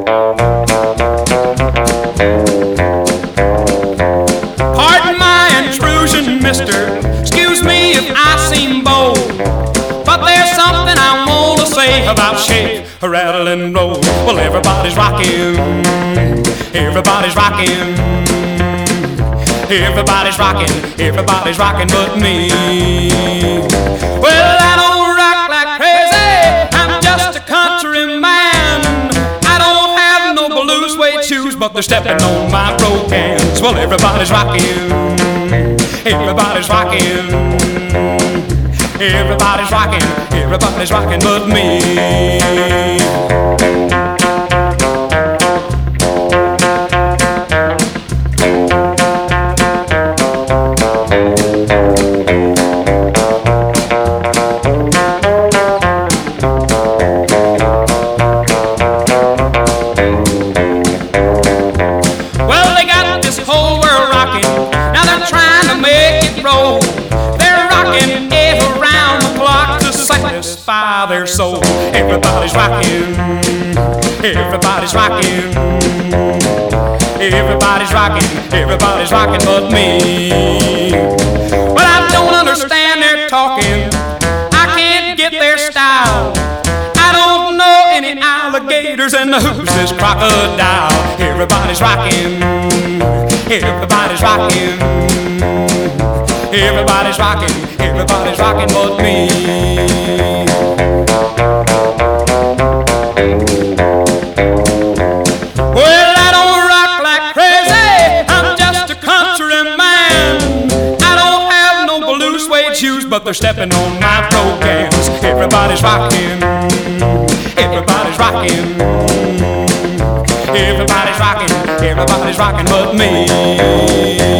Pardon my intrusion, mister. Excuse me if I seem bold, but there's something I want to say about shake, rattle, and roll. Well, everybody's rocking. Everybody's rocking. Everybody's rocking. Everybody's rocking but me. Well, I don't rock like crazy. I'm just a country man. I don't have no blue suede shoes, but they're stepping on my broke hands. Well, everybody's rocking. Everybody's rocking. Everybody's rocking. Everybody's rocking but me. Their soul. Everybody's rocking. Everybody's rocking. Everybody's rocking. Everybody's rocking but me. Well, I don't understand their talking. I can't get their style. I don't know any alligators, and who's this crocodile? Everybody's rocking. Everybody's rocking. Everybody's rocking. Everybody's rocking but me. Well, I don't rock like crazy. I'm just a country man. I don't have no blue suede shoes, but they're stepping on my programs. Everybody's rocking. Everybody's rocking. Everybody's rocking. Everybody's rocking but me.